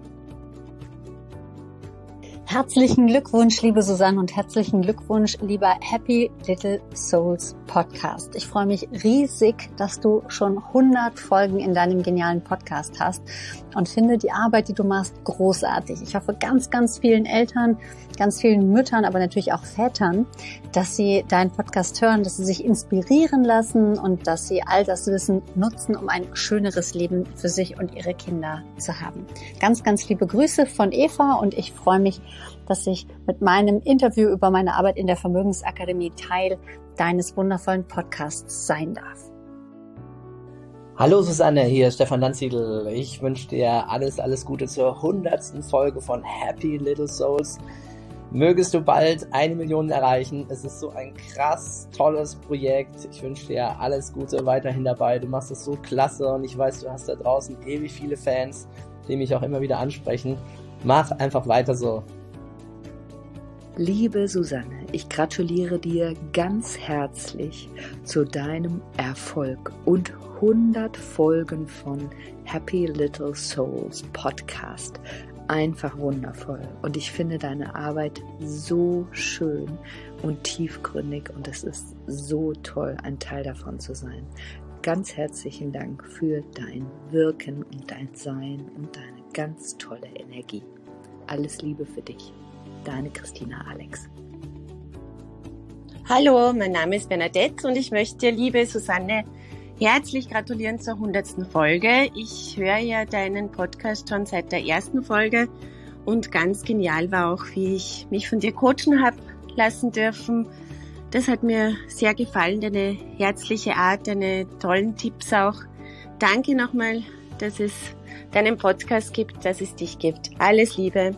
Herzlichen Glückwunsch, liebe Susanne, und herzlichen Glückwunsch, lieber Happy Little Souls Podcast. Ich freue mich riesig, dass du schon hundert Folgen in deinem genialen Podcast hast und finde die Arbeit, die du machst, großartig. Ich hoffe ganz, ganz vielen Eltern, ganz vielen Müttern, aber natürlich auch Vätern, dass sie deinen Podcast hören, dass sie sich inspirieren lassen und dass sie all das Wissen nutzen, um ein schöneres Leben für sich und ihre Kinder zu haben. Ganz, ganz liebe Grüße von Eva und ich freue mich, dass ich mit meinem Interview über meine Arbeit in der Vermögensakademie Teil deines wundervollen Podcasts sein darf. Hallo Susanne, hier ist Stefan Landsiedel. Ich wünsche dir alles, alles Gute zur hundertsten Folge von Happy Little Souls. Mögest du bald eine Million erreichen. Es ist so ein krass tolles Projekt. Ich wünsche dir alles Gute weiterhin dabei. Du machst es so klasse und ich weiß, du hast da draußen ewig viele Fans, die mich auch immer wieder ansprechen. Mach einfach weiter so. Liebe Susanne, ich gratuliere dir ganz herzlich zu deinem Erfolg und hundert Folgen von Happy Little Souls Podcast. Einfach wundervoll. Und ich finde deine Arbeit so schön und tiefgründig und es ist so toll, ein Teil davon zu sein. Ganz herzlichen Dank für dein Wirken und dein Sein und deine ganz tolle Energie. Alles Liebe für dich. Deine Christina Alex. Hallo, mein Name ist Bernadette und ich möchte dir, liebe Susanne, herzlich gratulieren zur hundertsten Folge. Ich höre ja deinen Podcast schon seit der ersten Folge und ganz genial war auch, wie ich mich von dir coachen habe lassen dürfen. Das hat mir sehr gefallen, deine herzliche Art, deine tollen Tipps auch. Danke nochmal, dass es deinen Podcast gibt, dass es dich gibt. Alles Liebe.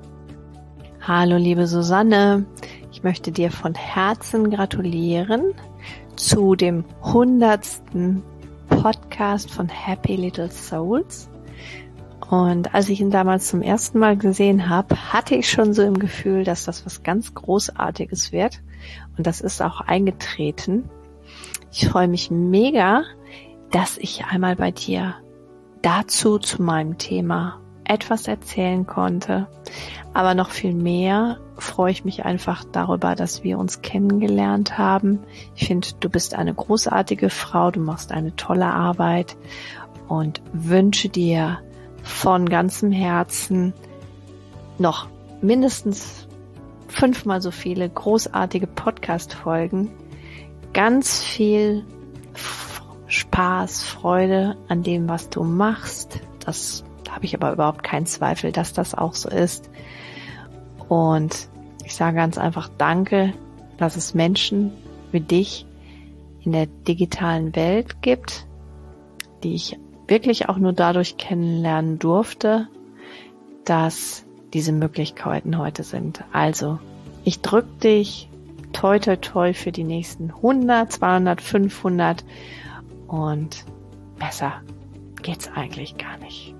Hallo liebe Susanne, ich möchte dir von Herzen gratulieren zu dem hundertsten Podcast von Happy Little Souls. Und als ich ihn damals zum ersten Mal gesehen habe, hatte ich schon so im Gefühl, dass das was ganz Großartiges wird. Und das ist auch eingetreten. Ich freue mich mega, dass ich einmal bei dir dazu zu meinem Thema etwas erzählen konnte. Aber noch viel mehr freue ich mich einfach darüber, dass wir uns kennengelernt haben. Ich finde, du bist eine großartige Frau, du machst eine tolle Arbeit und wünsche dir von ganzem Herzen noch mindestens fünfmal so viele großartige Podcast-Folgen, ganz viel Spaß, Freude an dem, was du machst. Das habe ich aber überhaupt keinen Zweifel, dass das auch so ist. Und ich sage ganz einfach Danke, dass es Menschen wie dich in der digitalen Welt gibt, die ich wirklich auch nur dadurch kennenlernen durfte, dass diese Möglichkeiten heute sind. Also, ich drücke dich toi toi toi für die nächsten hundert, zweihundert, fünfhundert und besser geht's eigentlich gar nicht.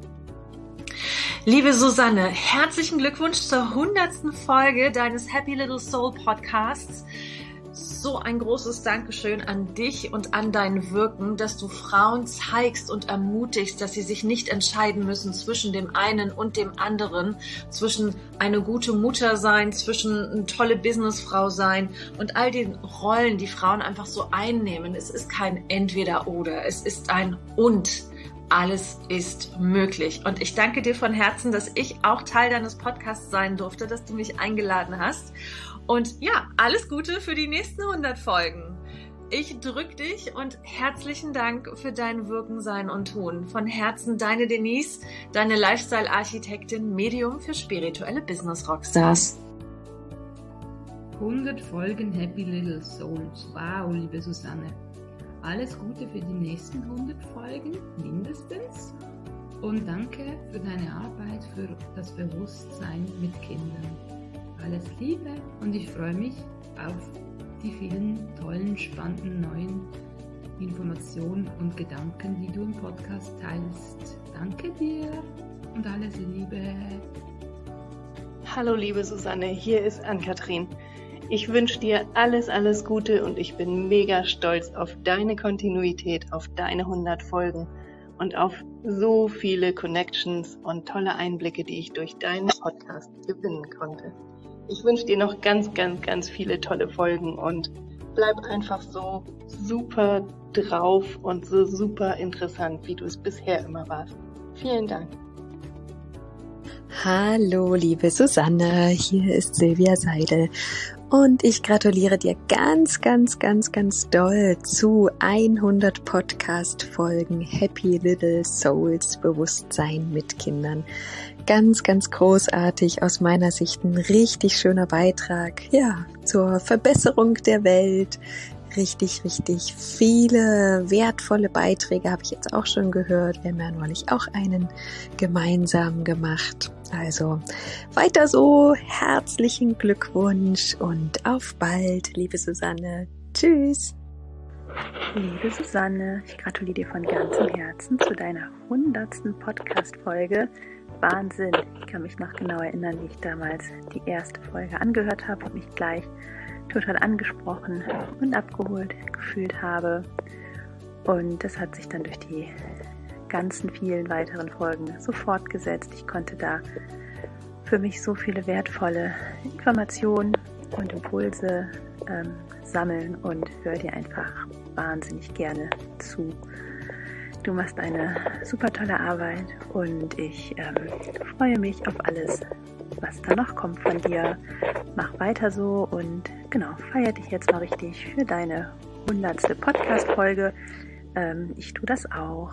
Liebe Susanne, herzlichen Glückwunsch zur hundertsten Folge deines Happy Little Soul Podcasts. So ein großes Dankeschön an dich und an dein Wirken, dass du Frauen zeigst und ermutigst, dass sie sich nicht entscheiden müssen zwischen dem einen und dem anderen, zwischen eine gute Mutter sein, zwischen eine tolle Businessfrau sein und all den Rollen, die Frauen einfach so einnehmen. Es ist kein Entweder-Oder, es ist ein Und. Alles ist möglich. Und ich danke dir von Herzen, dass ich auch Teil deines Podcasts sein durfte, dass du mich eingeladen hast. Und ja, alles Gute für die nächsten hundert Folgen. Ich drück dich und herzlichen Dank für dein Wirken, Sein und Tun. Von Herzen deine Denise, deine Lifestyle-Architektin, Medium für spirituelle Business-Rockstars. hundert Folgen Happy Little Souls. Wow, liebe Susanne. alles Gute für die nächsten hundert Folgen, mindestens. Und danke für deine Arbeit, für das Bewusstsein mit Kindern. Alles Liebe und ich freue mich auf die vielen tollen, spannenden, neuen Informationen und Gedanken, die du im Podcast teilst. Danke dir und alles Liebe. Hallo liebe Susanne, hier ist Ann-Kathrin. Ich wünsche dir alles, alles Gute und ich bin mega stolz auf deine Kontinuität, auf deine hundert Folgen und auf so viele Connections und tolle Einblicke, die ich durch deinen Podcast gewinnen konnte. Ich wünsche dir noch ganz, ganz, ganz viele tolle Folgen und bleib einfach so super drauf und so super interessant, wie du es bisher immer warst. Vielen Dank. Hallo, liebe Susanne, hier ist Silvia Seidel und ich gratuliere dir ganz, ganz, ganz, ganz doll zu hundert Podcast-Folgen Happy Little Souls Bewusstsein mit Kindern. Ganz, ganz großartig, aus meiner Sicht ein richtig schöner Beitrag, ja, zur Verbesserung der Welt. Richtig, richtig viele wertvolle Beiträge habe ich jetzt auch schon gehört. Wir haben ja neulich auch einen gemeinsam gemacht. Also weiter so, herzlichen Glückwunsch und auf bald, liebe Susanne. Tschüss. Liebe Susanne, ich gratuliere dir von ganzem Herzen zu deiner hundertsten Podcast-Folge. Wahnsinn, ich kann mich noch genau erinnern, wie ich damals die erste Folge angehört habe und mich gleich total angesprochen und abgeholt gefühlt habe. Und das hat sich dann durch die ganzen vielen weiteren Folgen so fortgesetzt. Ich konnte da für mich so viele wertvolle Informationen und Impulse ähm, sammeln und höre dir einfach wahnsinnig gerne zu. Du machst eine super tolle Arbeit und ich ähm, freue mich auf alles, was da noch kommt von dir. Mach weiter so und genau, feier dich jetzt mal richtig für deine hundertste Podcast-Folge. Ähm, ich tue das auch.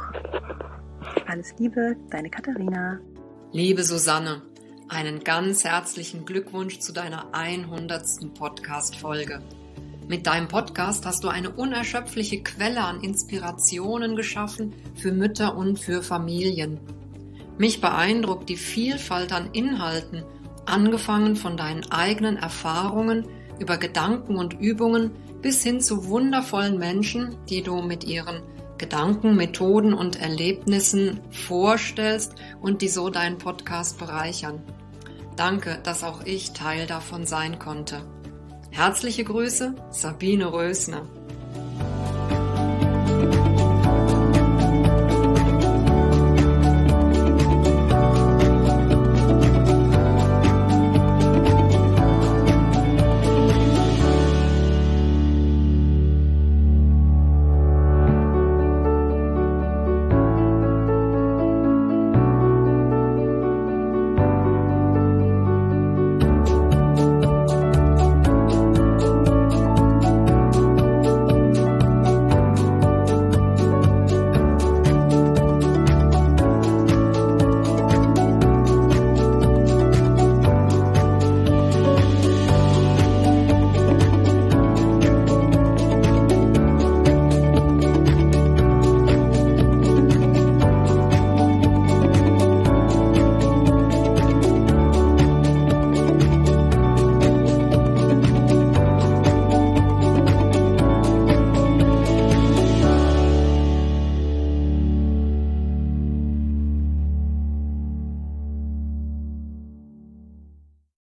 Alles Liebe, deine Katharina. Liebe Susanne, einen ganz herzlichen Glückwunsch zu deiner hundertsten Podcast-Folge. Mit deinem Podcast hast du eine unerschöpfliche Quelle an Inspirationen geschaffen für Mütter und für Familien. Mich beeindruckt die Vielfalt an Inhalten, angefangen von deinen eigenen Erfahrungen über Gedanken und Übungen bis hin zu wundervollen Menschen, die du mit ihren Gedanken, Methoden und Erlebnissen vorstellst und die so deinen Podcast bereichern. Danke, dass auch ich Teil davon sein konnte. Herzliche Grüße, Sabine Rösner.